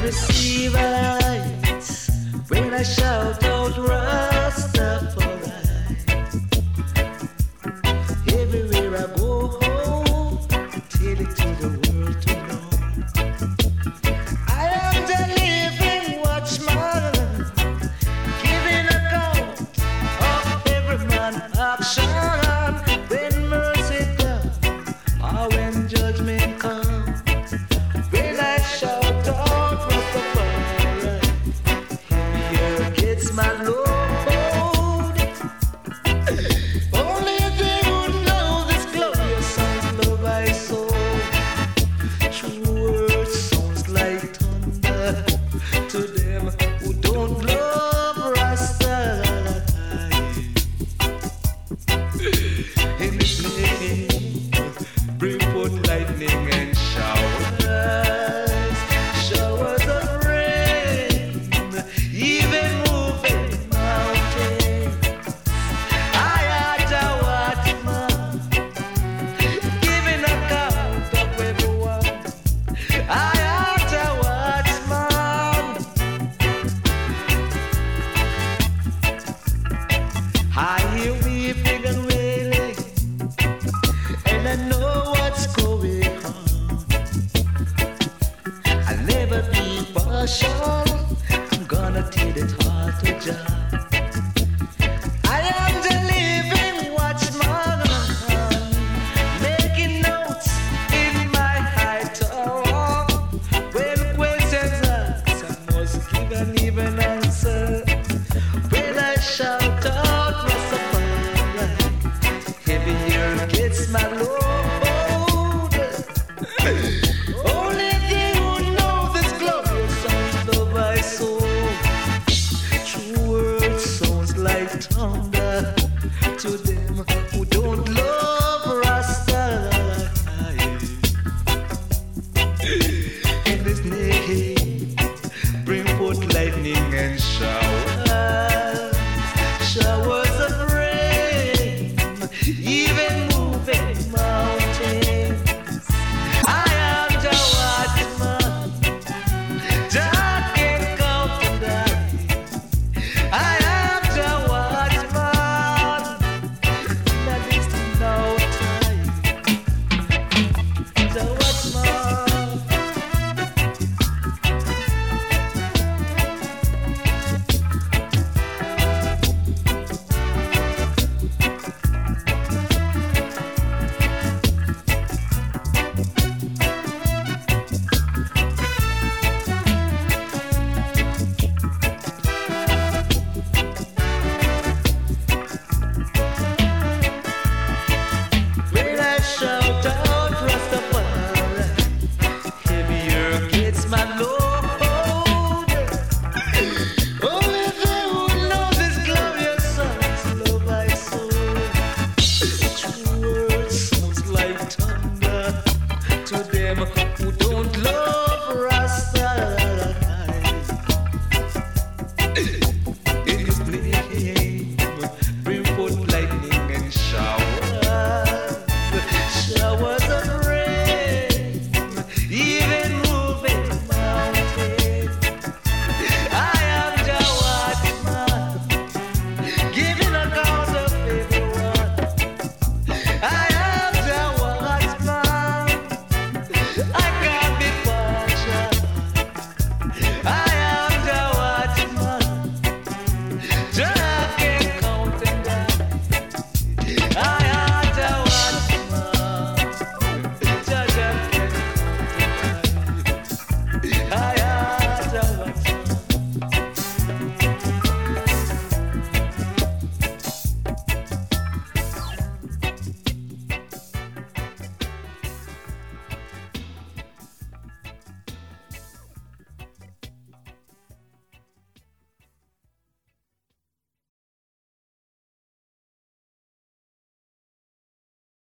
receive lights when I shout out Rastafari. Everywhere I go home, tell it to the world to know. I am the living watchman, giving account of every man's action. When mercy comes, or when judgment comes, when I shout out Rastafari, here gets my load. Only they would know this glorious sound of my soul. True words sounds like thunder to them who don't love Rastafari. In His name, bring forth lightning and showers, showers of rain, even moving mountains. I had a watchman, giving account of everyone. I had a watchman. I hear weeping and wailing, and I know what's going on. I'll never be partial. I'm gonna tell it all to Jah. I am the living watchman, making notes in my high tower. When questions asked, I must give an even answer. When I shout out Rastafari, heavy earth gets my load. Only they who know this glorious sound of my soul. True words sounds like thunder to them who don't love Rastafari. In His name, bring forth lightning and showers, showers of rain, even moving mountains. I am the watchman, dark and count and I am the watchman, that is no time. The watchman. When I shout out Rastafari, heavier gets my load. Only they who know this glorious sound love my soul. True words sounds like thunder to them who don't love